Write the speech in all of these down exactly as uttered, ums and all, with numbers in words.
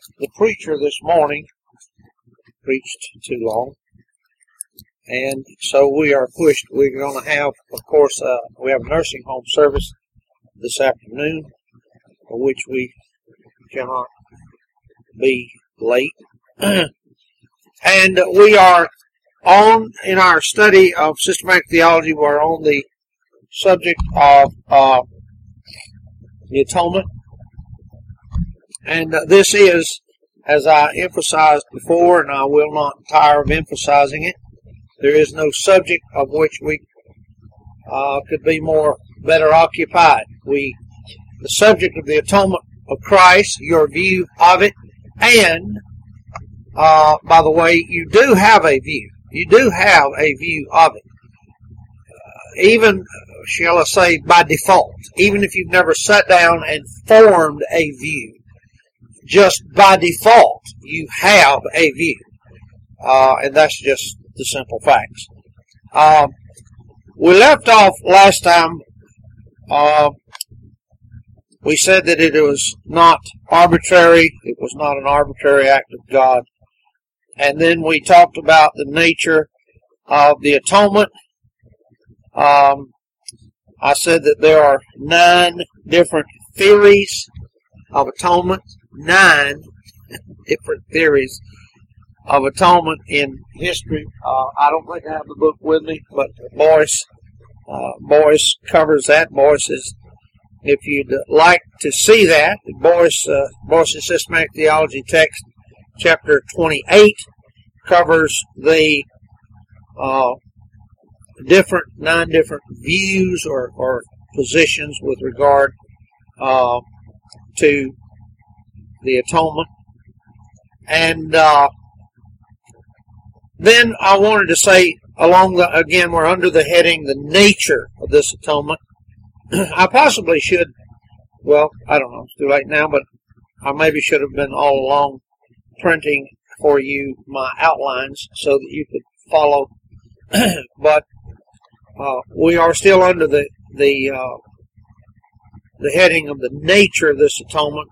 the preacher this morning preached too long, and so we are pushed. We're going to have, of course, uh, we have a nursing home service this afternoon, for which we cannot be late. And we are on, in our study of systematic theology, we're on the subject of uh, the atonement. And uh, this is, as I emphasized before, and I will not tire of emphasizing it, there is no subject of which we uh, could be more better occupied. We, the subject of the atonement of Christ, your view of it, and, uh, by the way, you do have a view. You do have a view of it. Uh, even, shall I say, by default, even if you've never sat down and formed a view, just by default, you have a view. Uh, and that's just the simple facts. Uh, we left off last time, uh, we said that it was not arbitrary, it was not an arbitrary act of God. And then we talked about the nature of the atonement. Um, I said that there are nine different theories of atonement, nine different theories of atonement in history. Uh, I don't think I have the book with me, but Boyce, uh, Boyce covers that. Boyce is, if you'd like to see that, Boyce, uh, Boyce's Systematic Theology text, chapter twenty-eight, covers the uh, different, nine different views or, or positions with regard uh, to the atonement. And uh, then I wanted to say, along the, again, we're under the heading, the nature of this atonement. I possibly should, well, I don't know, it's too late now, but I maybe should have been all along printing for you my outlines so that you could follow. But uh, we are still under the the uh, the heading of the nature of this atonement,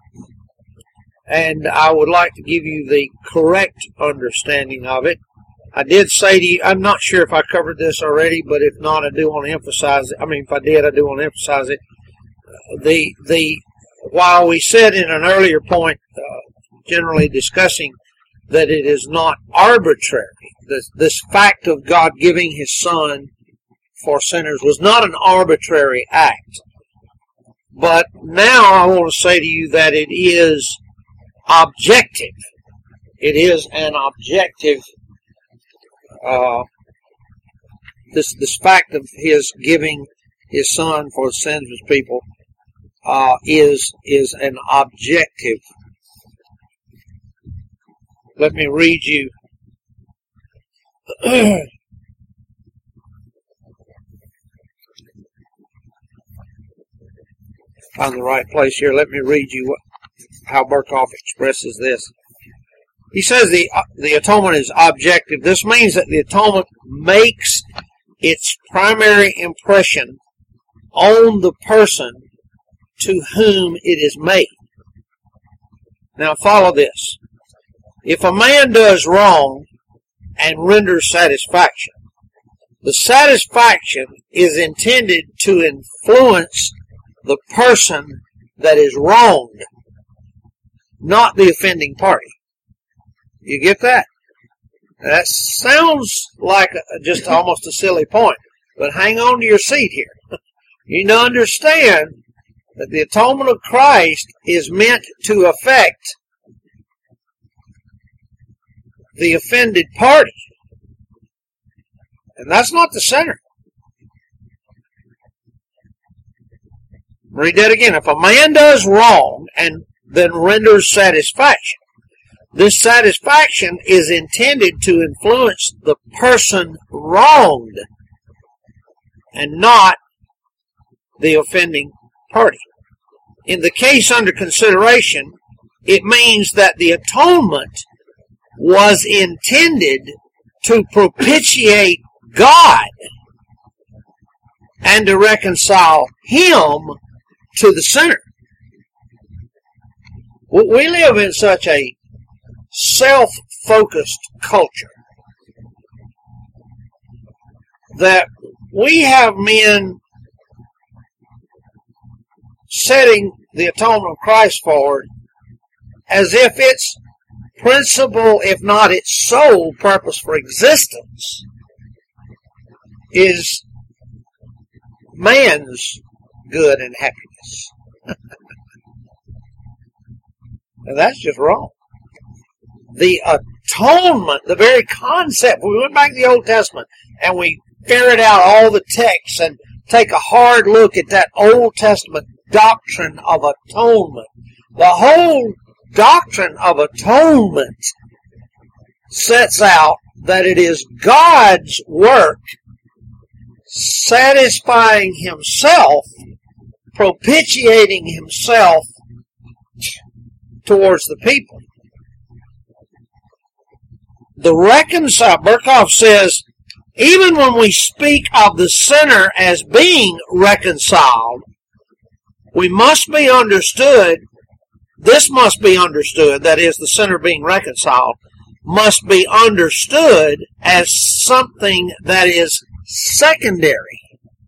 and I would like to give you the correct understanding of it. I did say to you, I'm not sure if I covered this already, but if not, I do want to emphasize it. I mean, if I did, I do want to emphasize it. The, the, while we said in an earlier point, uh, generally discussing that it is not arbitrary, this, this fact of God giving His Son for sinners was not an arbitrary act. But now I want to say to you that it is objective. It is an objective Uh, this this fact of His giving His Son for the sins of His people uh, is is an objective. Let me read you find the right place here. Let me read you what, how Berkhoff expresses this. He says the the atonement is objective. This means that the atonement makes its primary impression on the person to whom it is made. Now follow this. If a man does wrong and renders satisfaction, the satisfaction is intended to influence the person that is wronged, not the offending party. You get that? That sounds like a, just almost a silly point, but hang on to your seat here. You need to understand that the atonement of Christ is meant to affect the offended party. And that's not the sinner. Read that again. If a man does wrong and then renders satisfaction, this satisfaction is intended to influence the person wronged and not the offending party. In the case under consideration, it means that the atonement was intended to propitiate God and to reconcile Him to the sinner. We live in such a self-focused culture that we have men setting the atonement of Christ forward as if its principal, if not its sole purpose for existence, is man's good and happiness. And that's just wrong. The atonement, the very concept, we went back to the Old Testament and we ferret out all the texts and take a hard look at that Old Testament doctrine of atonement. The whole doctrine of atonement sets out that it is God's work satisfying Himself, propitiating Himself towards the people. The reconcile, Berkhoff says, even when we speak of the sinner as being reconciled, we must be understood, this must be understood, that is, the sinner being reconciled, must be understood as something that is secondary.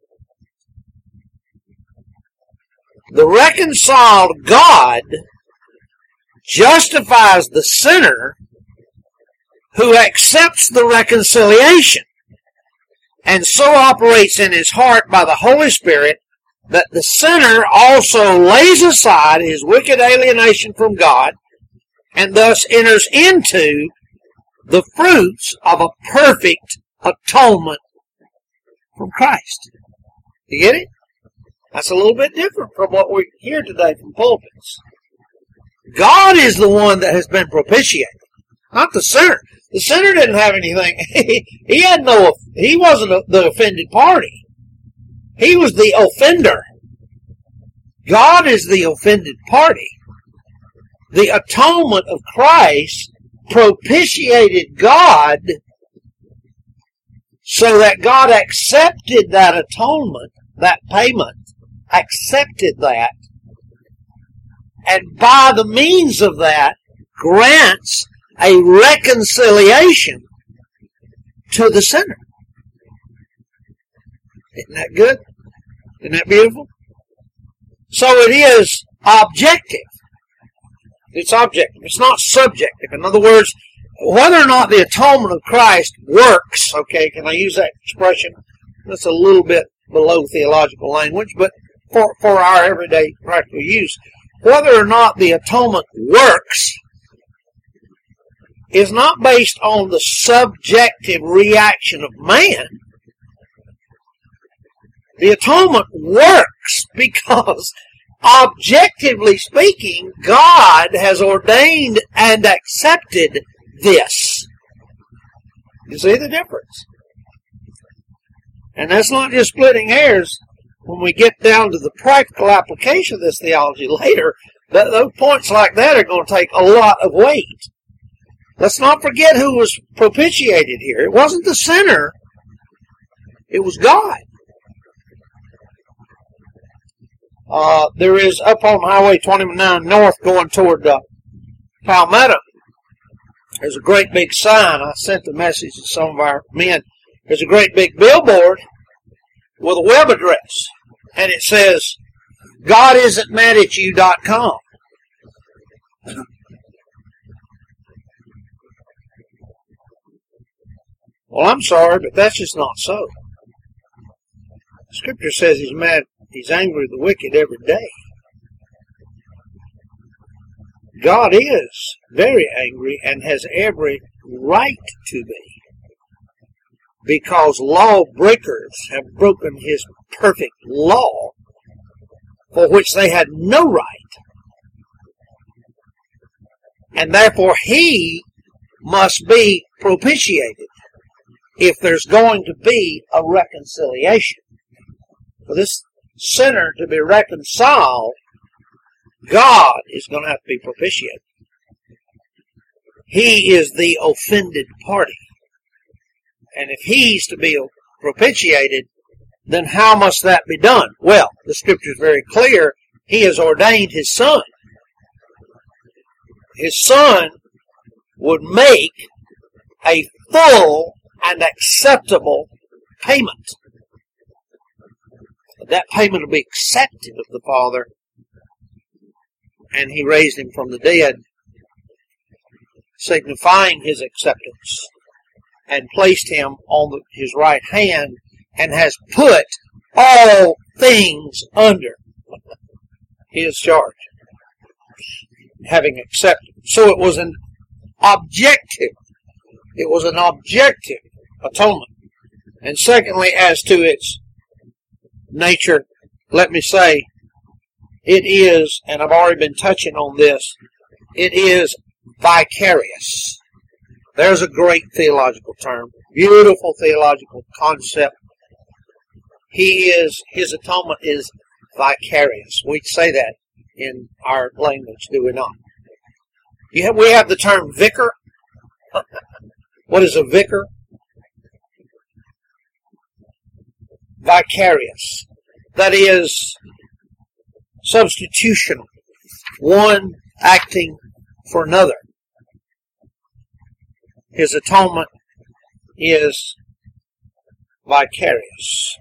The reconciled God justifies the sinner who accepts the reconciliation and so operates in his heart by the Holy Spirit that the sinner also lays aside his wicked alienation from God and thus enters into the fruits of a perfect atonement from Christ. You get it? That's a little bit different from what we hear today from pulpits. God is the one that has been propitiated, not the sinner. The sinner didn't have anything. He had no, he wasn't the offended party. He was the offender. God is the offended party. The atonement of Christ propitiated God so that God accepted that atonement, that payment, accepted that, and by the means of that grants a reconciliation to the sinner. Isn't that good? Isn't that beautiful? So it is objective. It's objective. It's not subjective. In other words, whether or not the atonement of Christ works, okay, can I use that expression? That's a little bit below theological language, but for, for our everyday practical use, whether or not the atonement works is not based on the subjective reaction of man. The atonement works because, objectively speaking, God has ordained and accepted this. You see the difference? And that's not just splitting hairs. When we get down to the practical application of this theology later, that those points like that are going to take a lot of weight. Let's not forget who was propitiated here. It wasn't the sinner. It was God. Uh, there is up on Highway twenty-nine North going toward uh, Palmetto. There's a great big sign. I sent the message to some of our men. There's a great big billboard with a web address. And it says, God isn't mad at you dot com. Well, I'm sorry, but that's just not so. Scripture says he's mad, he's angry with the wicked every day. God is very angry and has every right to be, because lawbreakers have broken his perfect law for which they had no right. And therefore he must be propitiated if there's going to be a reconciliation. For this sinner to be reconciled, God is going to have to be propitiated. He is the offended party. And if he's to be propitiated, then how must that be done? Well, the Scripture is very clear. He has ordained his Son. His Son would make a full and acceptable payment. That payment will be accepted of the Father, and He raised Him from the dead, signifying His acceptance, and placed Him on the, His right hand, and has put all things under His charge, having accepted. So it was an objective. It was an objective atonement. And secondly, as to its nature, let me say, it is, and I've already been touching on this, it is vicarious. There's a great theological term, beautiful theological concept. He is, His atonement is vicarious. We say that in our language, do we not? You have, we have the term vicar. What is a vicar? Vicarious. That is substitutional. One acting for another. His atonement is vicarious.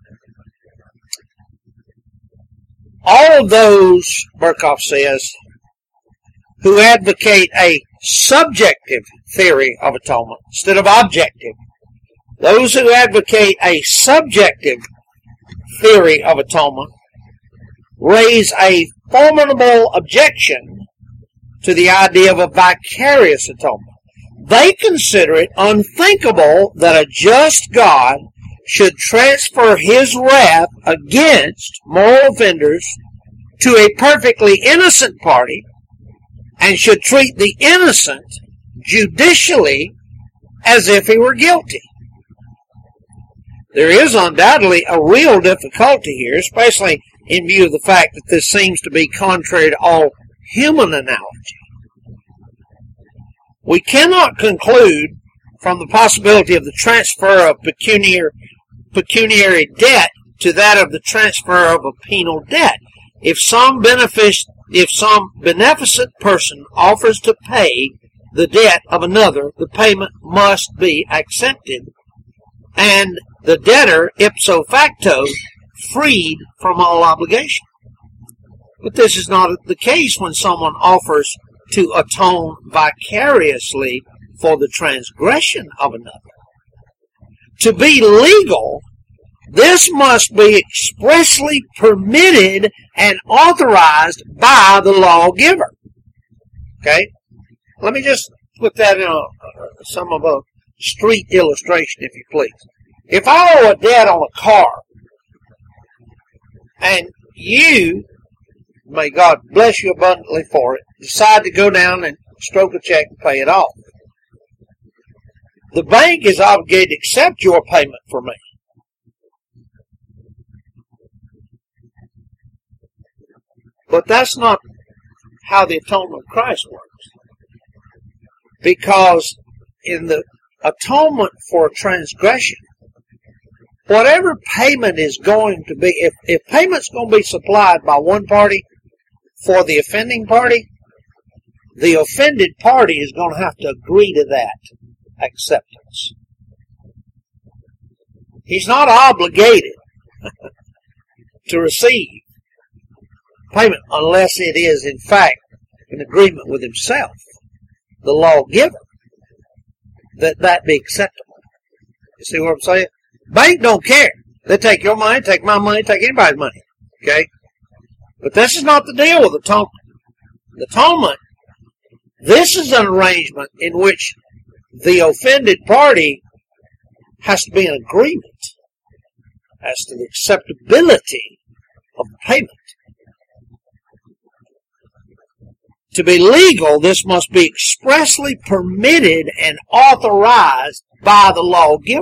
All of those, Berkhoff says, who advocate a subjective theory of atonement instead of objective, those who advocate a subjective theory of atonement raise a formidable objection to the idea of a vicarious atonement. They consider it unthinkable that a just God should transfer His wrath against moral offenders to a perfectly innocent party and should treat the innocent judicially as if he were guilty. There is undoubtedly a real difficulty here, especially in view of the fact that this seems to be contrary to all human analogy. We cannot conclude from the possibility of the transfer of pecuniary, pecuniary debt to that of the transfer of a penal debt. If some benefic- if some beneficent person offers to pay the debt of another, the payment must be accepted, and the debtor ipso facto freed from all obligation. But this is not the case when someone offers to atone vicariously for the transgression of another. To be legal, this must be expressly permitted and authorized by the lawgiver. Okay? Let me just put that in a, some of a street illustration, if you please. If I owe a debt on a car, and you, may God bless you abundantly for it, decide to go down and stroke a check and pay it off, the bank is obligated to accept your payment for me. But that's not how the atonement of Christ works. Because in the atonement for transgression, whatever payment is going to be, if, if payment's going to be supplied by one party for the offending party, the offended party is going to have to agree to that acceptance. He's not obligated to receive payment unless it is in fact in agreement with himself, the lawgiver, that that be acceptable. You see what I'm saying? Bank don't care. They take your money, take my money, take anybody's money. Okay? But this is not the deal with atonement. The atonement, this is an arrangement in which the offended party has to be in agreement as to the acceptability of the payment. To be legal, this must be expressly permitted and authorized by the lawgiver.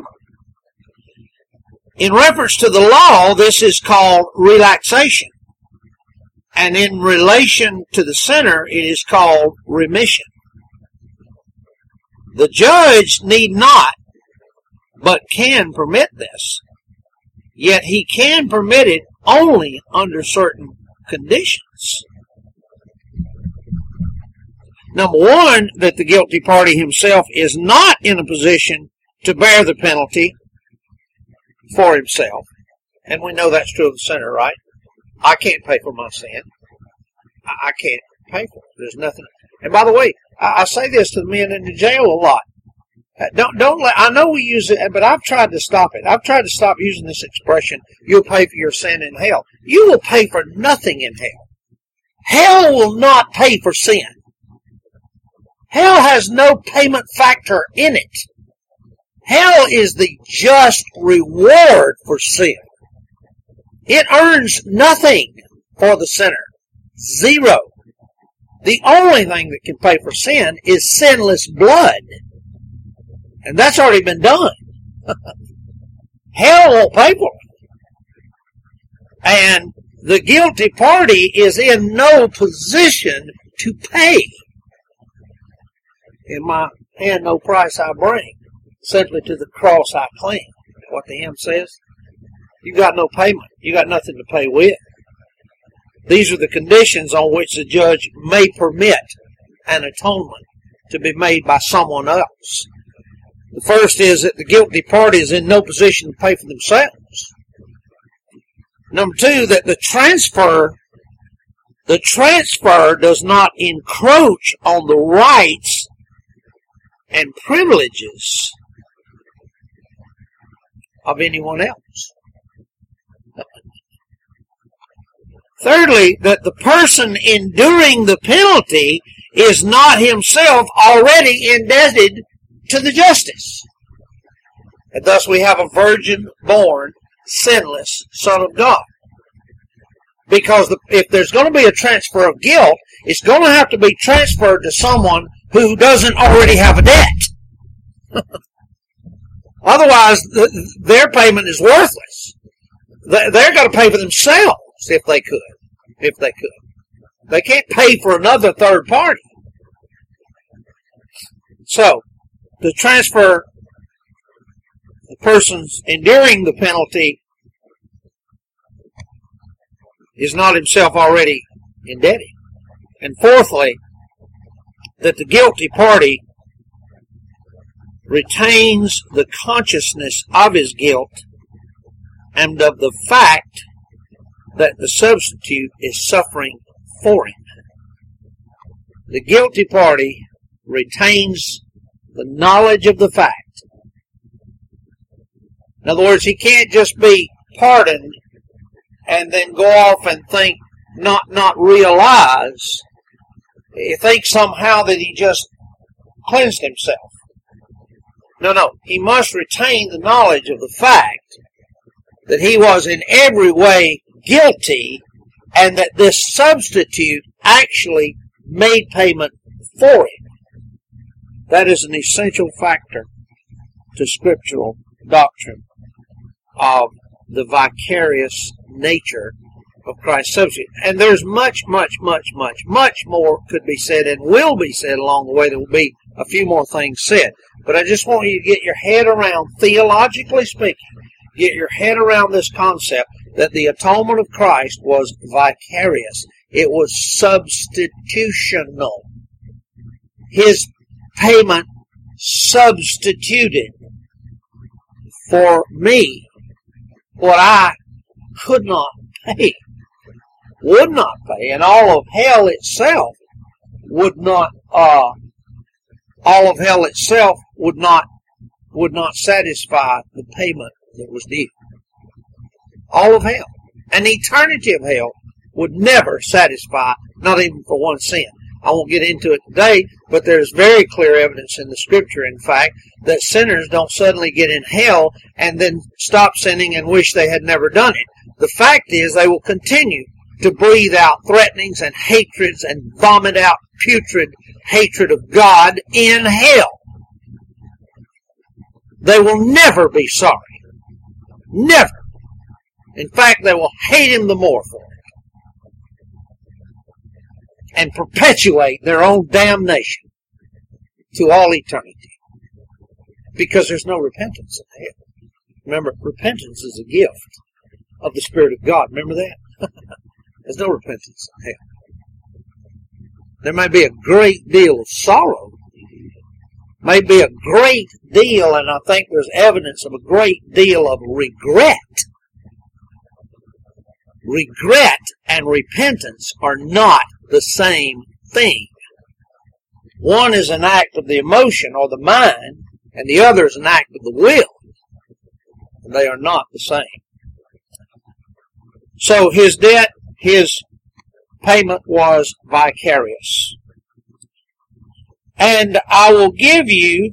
In reference to the law, this is called relaxation. And in relation to the sinner, it is called remission. The judge need not, but can permit this. Yet he can permit it only under certain conditions. Number one, that the guilty party himself is not in a position to bear the penalty for himself. And we know that's true of the sinner, right? I can't pay for my sin. I can't pay for it. There's nothing. And by the way, I say this to the men in the jail a lot. Don't, don't let, I know we use it, but I've tried to stop it. I've tried to stop using this expression, you'll pay for your sin in hell. You will pay for nothing in hell. Hell will not pay for sin. Hell has no payment factor in it. Hell is the just reward for sin. It earns nothing for the sinner. Zero. The only thing that can pay for sin is sinless blood. And that's already been done. Hell won't pay for it. And the guilty party is in no position to pay. In my hand no price I bring, simply to the cross I cling. What the hymn says. You got no payment. You got nothing to pay with. These are the conditions on which the judge may permit an atonement to be made by someone else. The first is that the guilty party is in no position to pay for themselves. Number two, that the transfer, the transfer does not encroach on the rights and privileges of anyone else. Thirdly, that the person enduring the penalty is not himself already indebted to the justice. And thus we have a virgin-born, sinless Son of God. Because the, if there's going to be a transfer of guilt, it's going to have to be transferred to someone who doesn't already have a debt. Otherwise, the, their payment is worthless. They're going to pay for themselves if they could. If they could. They can't pay for another third party. So, the transfer, the person's enduring the penalty is not himself already indebted. And fourthly, that the guilty party retains the consciousness of his guilt and of the fact that the substitute is suffering for him. The guilty party retains the knowledge of the fact. In other words, he can't just be pardoned and then go off and think, not, not realize, he thinks somehow that he just cleansed himself. No, no. He must retain the knowledge of the fact that he was in every way guilty and that this substitute actually made payment for him. That is an essential factor to scriptural doctrine of the vicarious nature of Christ's substitute. And there's much, much, much, much, much more could be said and will be said along the way. There will be a few more things said. But I just want you to get your head around, theologically speaking, get your head around this concept that the atonement of Christ was vicarious. It was substitutional. His payment substituted for me what I could not pay, would not pay, and all of hell itself would not, uh, all of hell itself would not, would not satisfy the payment that was due. All of hell. An eternity of hell would never satisfy, not even for one sin. I won't get into it today, but there's very clear evidence in the Scripture, in fact, that sinners don't suddenly get in hell and then stop sinning and wish they had never done it. The fact is they will continue to breathe out threatenings and hatreds and vomit out putrid hatred of God in hell. They will never be sorry. Never. In fact, they will hate Him the more for it. And perpetuate their own damnation to all eternity. Because there's no repentance in hell. Remember, repentance is a gift of the Spirit of God. Remember that? There's no repentance in hell. There may be a great deal of sorrow. May be a great deal, and I think there's evidence of a great deal of regret. Regret and repentance are not the same thing. One is an act of the emotion or the mind, and the other is an act of the will. And they are not the same. So his debt, his payment was vicarious. And I will give you,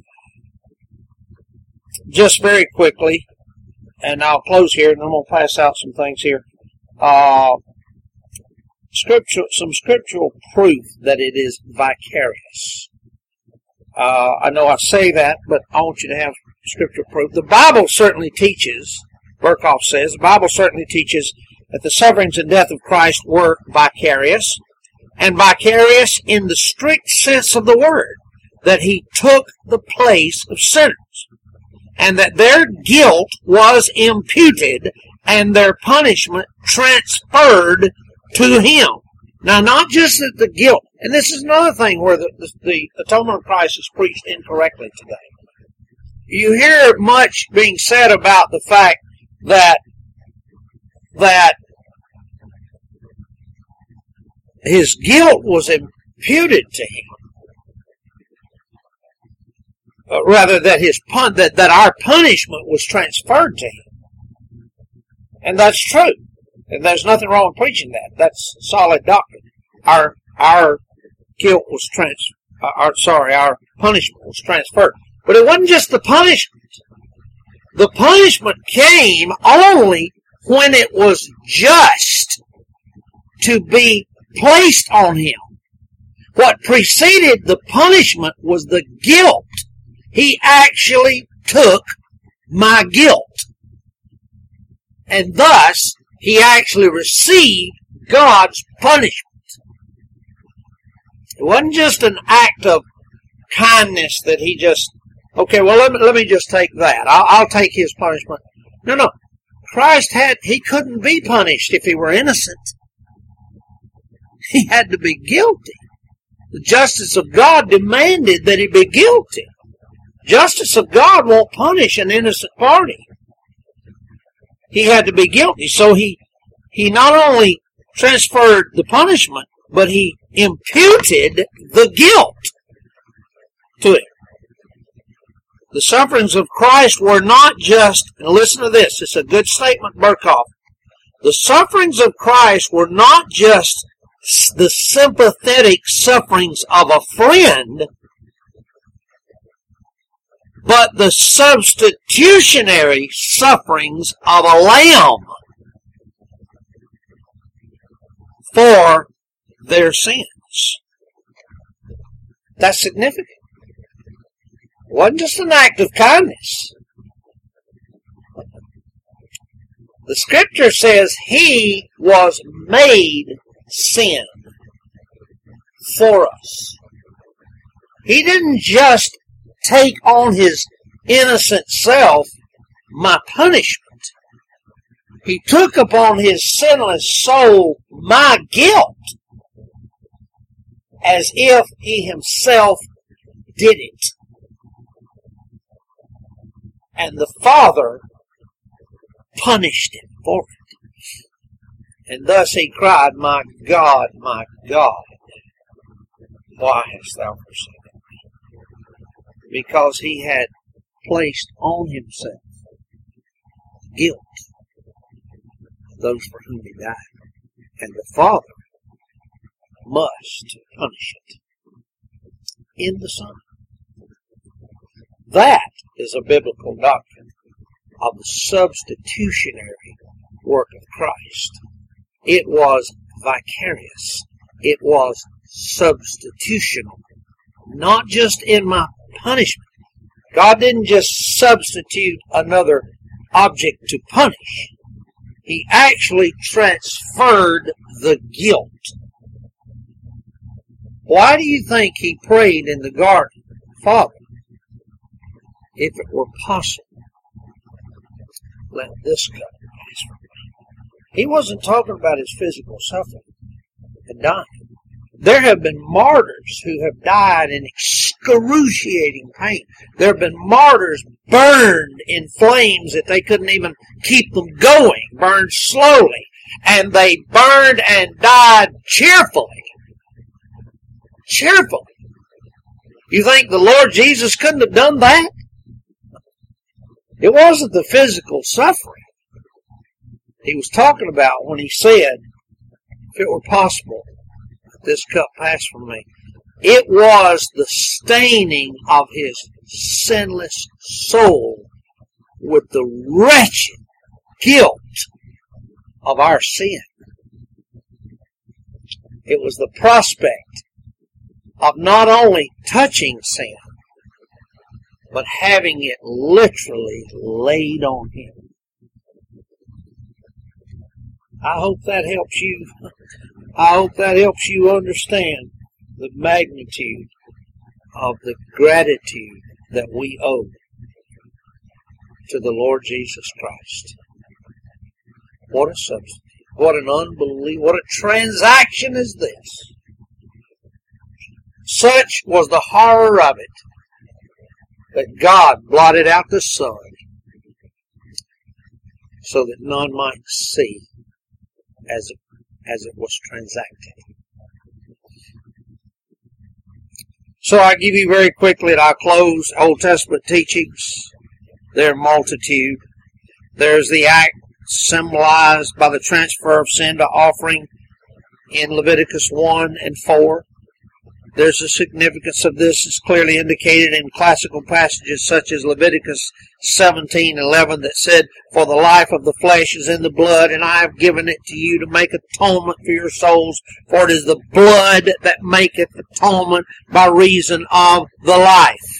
just very quickly, and I'll close here, and I'm going to pass out some things here, uh, scriptural, some scriptural proof that it is vicarious. Uh, I know I say that, but I want you to have scriptural proof. The Bible certainly teaches, Berkhoff says, the Bible certainly teaches that the sufferings and death of Christ were vicarious, and vicarious in the strict sense of the word, that he took the place of sinners, and that their guilt was imputed and their punishment transferred to him. Now, not just that the guilt, and this is another thing where the, the, the atonement of Christ is preached incorrectly today. You hear much being said about the fact that that his guilt was imputed to him. Uh, rather, that his pun- that, that our punishment was transferred to him. And that's true. And there's nothing wrong with preaching that. That's solid doctrine. Our our guilt was trans uh, our sorry, our punishment was transferred. But it wasn't just the punishment. The punishment came only when it was just to be placed on him. What preceded the punishment was the guilt. He actually took my guilt. And thus, he actually received God's punishment. It wasn't just an act of kindness that he just, okay, well, let me, let me just take that. I'll, I'll take his punishment. No, no. Christ had, he couldn't be punished if he were innocent. He had to be guilty. The justice of God demanded that he be guilty. Justice of God won't punish an innocent party. He had to be guilty. So he, he not only transferred the punishment, but he imputed the guilt to it. The sufferings of Christ were not just, and listen to this, it's a good statement, Berkhoff. The sufferings of Christ were not just the sympathetic sufferings of a friend, but the substitutionary sufferings of a lamb for their sins. That's significant. It wasn't just an act of kindness. The scripture says he was made sin for us. He didn't just take on his innocent self my punishment. He took upon his sinless soul my guilt as if he himself did it. And the Father punished him for it. And thus he cried, "My God, my God, why hast thou forsaken me?" Because he had placed on himself guilt of those for whom he died. And the Father must punish it in the Son. That is a biblical doctrine of the substitutionary work of Christ. It was vicarious. It was substitutional. Not just in my punishment. God didn't just substitute another object to punish. He actually transferred the guilt. Why do you think he prayed in the garden, "Father, if it were possible, let this cup pass from me"? He wasn't talking about his physical suffering and dying. There have been martyrs who have died in excruciating pain. There have been martyrs burned in flames that they couldn't even keep them going, burned slowly. And they burned and died cheerfully. Cheerfully. You think the Lord Jesus couldn't have done that? It wasn't the physical suffering he was talking about when he said, if it were possible, this cup pass from me. It was the staining of his sinless soul with the wretched guilt of our sin. It was the prospect of not only touching sin, but having it literally laid on him. I hope that helps you. I hope that helps you understand the magnitude of the gratitude that we owe to the Lord Jesus Christ. What a substance. What an unbelievable, what a transaction is this. Such was the horror of it that God blotted out the sun so that none might see as it, as it was transacted. So I give you very quickly at our close Old Testament teachings. Their multitude. There's the act symbolized by the transfer of sin to offering in Leviticus one and four. There's the significance of this is clearly indicated in classical passages such as Leviticus seventeen eleven that said, "For the life of the flesh is in the blood, and I have given it to you to make atonement for your souls, for it is the blood that maketh atonement by reason of the life."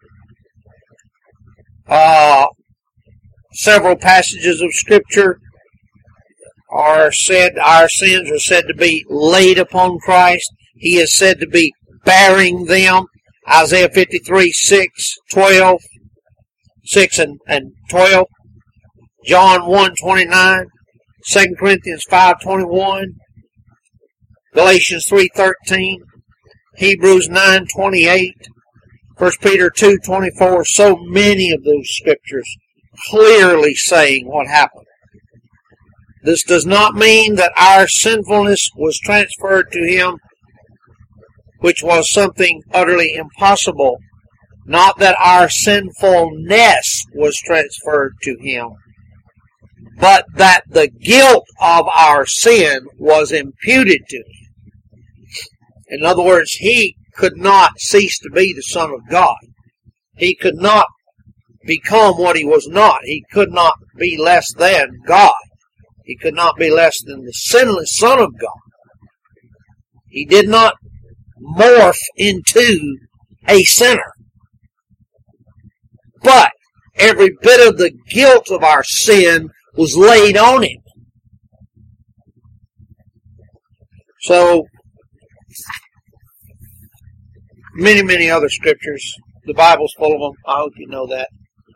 Uh, several passages of Scripture are said, our sins are said to be laid upon Christ. He is said to be bearing them. Isaiah fifty-three, six, twelve, six and, and twelve. John one, twenty-nine. Second Corinthians five, twenty-one. Galatians three, thirteen. Hebrews nine, twenty-eight. First Peter two, twenty-four. So many of those scriptures clearly saying what happened. This does not mean that our sinfulness was transferred to him, which was something utterly impossible. Not that our sinfulness was transferred to him, but that the guilt of our sin was imputed to him. In other words, he could not cease to be the Son of God. He could not become what he was not. He could not be less than God. He could not be less than the sinless Son of God. He did not morph into a sinner. But every bit of the guilt of our sin was laid on him. So, many, many other scriptures. The Bible's full of them. I hope you know that.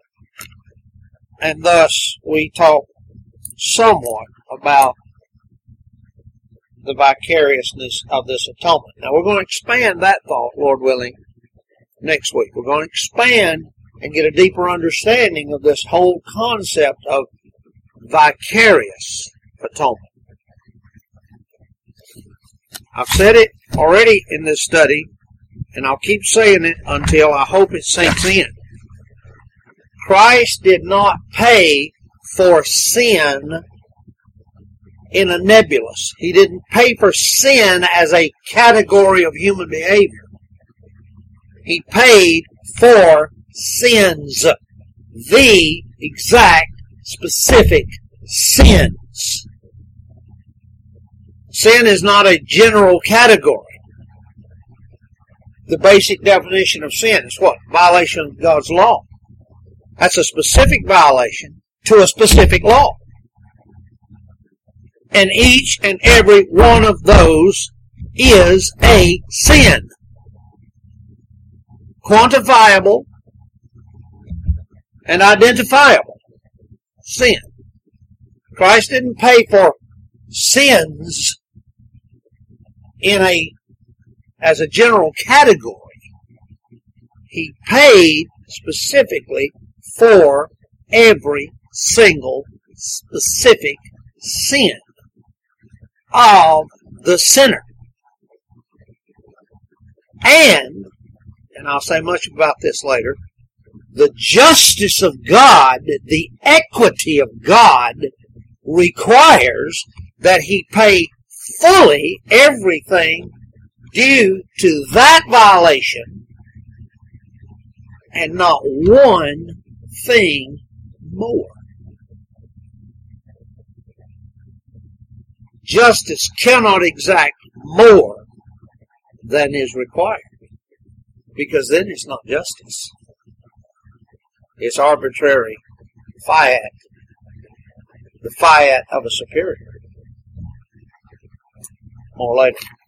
And thus, we talk somewhat about the vicariousness of this atonement. Now, we're going to expand that thought, Lord willing, next week. We're going to expand and get a deeper understanding of this whole concept of vicarious atonement. I've said it already in this study, and I'll keep saying it until I hope it sinks in. Christ did not pay for sin in a nebulous. He didn't pay for sin as a category of human behavior. He paid for sins. The exact, specific sins. Sin is not a general category. The basic definition of sin is what? Violation of God's law. That's a specific violation to a specific law. And each and every one of those is a sin. Quantifiable and identifiable sin. Christ didn't pay for sins in a as a general category, he paid specifically for every single specific sin of the sinner. And, and I'll say much about this later, the justice of God, the equity of God, requires that he pay fully everything due to that violation and not one thing more. Justice cannot exact more than is required, because then it's not justice. It's arbitrary fiat, the fiat of a superior. More later.